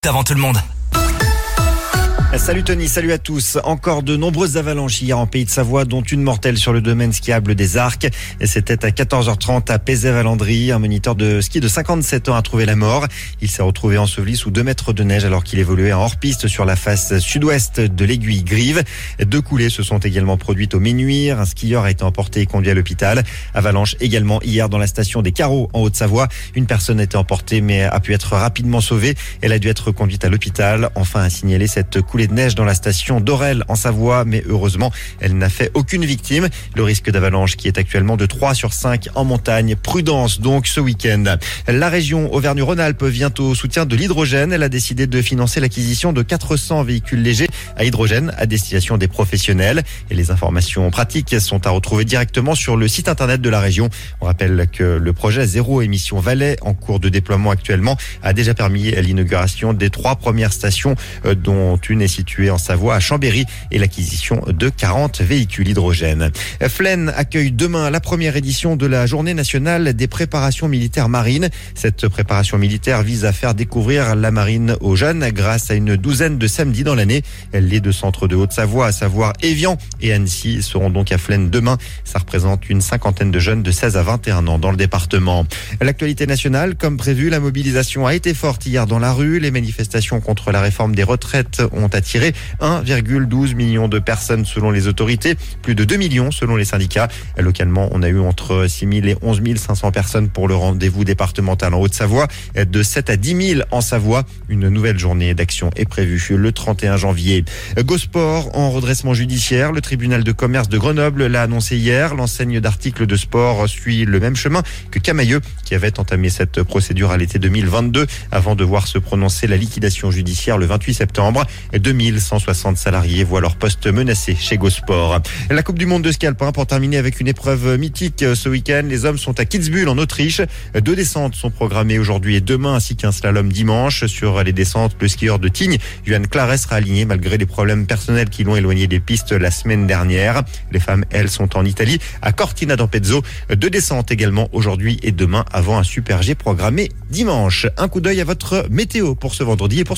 avant tout le monde. Salut Tony, salut à tous. Encore de nombreuses avalanches hier en Pays de Savoie, dont une mortelle sur le domaine skiable des Arcs. Et c'était à 14h30 à Pézet-Valandry. Un moniteur de ski de 57 ans a trouvé la mort. Il s'est retrouvé enseveli sous 2 mètres de neige alors qu'il évoluait en hors-piste sur la face sud-ouest de l'aiguille Grive. 2 coulées se sont également produites au Ménuire. Un skieur a été emporté et conduit à l'hôpital. Avalanche également hier dans la station des Carreaux en Haute-Savoie. Une personne a été emportée mais a pu être rapidement sauvée. Elle a dû être conduite à l'hôpital. Enfin, a signalé cette coulée de neige dans la station d'Orel en Savoie, mais heureusement, elle n'a fait aucune victime. Le risque d'avalanche qui est actuellement de 3 sur 5 en montagne. Prudence donc ce week-end. La région Auvergne-Rhône-Alpes vient au soutien de l'hydrogène. Elle a décidé de financer l'acquisition de 400 véhicules légers à hydrogène à destination des professionnels. Et les informations pratiques sont à retrouver directement sur le site internet de la région. On rappelle que le projet Zéro Émission Valais, en cours de déploiement actuellement, a déjà permis l'inauguration des 3 premières stations, dont une est située en Savoie à Chambéry et l'acquisition de 40 véhicules hydrogène. Flaine accueille demain la première édition de la Journée nationale des préparations militaires marines. Cette préparation militaire vise à faire découvrir la marine aux jeunes grâce à une douzaine de samedis dans l'année. Les 2 centres de Haute-Savoie, à savoir Évian et Annecy, seront donc à Flaine demain. Ça représente une 50aine de jeunes de 16 à 21 ans dans le département. L'actualité nationale, comme prévu, la mobilisation a été forte hier dans la rue. Les manifestations contre la réforme des retraites ont attiré 1,12 million de personnes selon les autorités, plus de 2 millions selon les syndicats. Localement, on a eu entre 6 000 et 11 500 personnes pour le rendez-vous départemental en Haute-Savoie, de 7 à 10 000 en Savoie. Une nouvelle journée d'action est prévue le 31 janvier. Gosport en redressement judiciaire. Le tribunal de commerce de Grenoble l'a annoncé hier. L'enseigne d'articles de sport suit le même chemin que Camailleux, qui avait entamé cette procédure à l'été 2022 avant de voir se prononcer la liquidation judiciaire le 28 septembre. 2160 salariés voient leur poste menacé chez Gosport. La Coupe du Monde de ski alpin pour terminer avec une épreuve mythique ce week-end. Les hommes sont à Kitzbühel en Autriche. 2 descentes sont programmées aujourd'hui et demain ainsi qu'un slalom dimanche. Sur les descentes, le skieur de Tignes, Johan Claret, sera aligné malgré les problèmes personnels qui l'ont éloigné des pistes la semaine dernière. Les femmes, elles, sont en Italie à Cortina d'Ampezzo. 2 descentes également aujourd'hui et demain avant un super G programmé dimanche. Un coup d'œil à votre météo pour ce vendredi et pour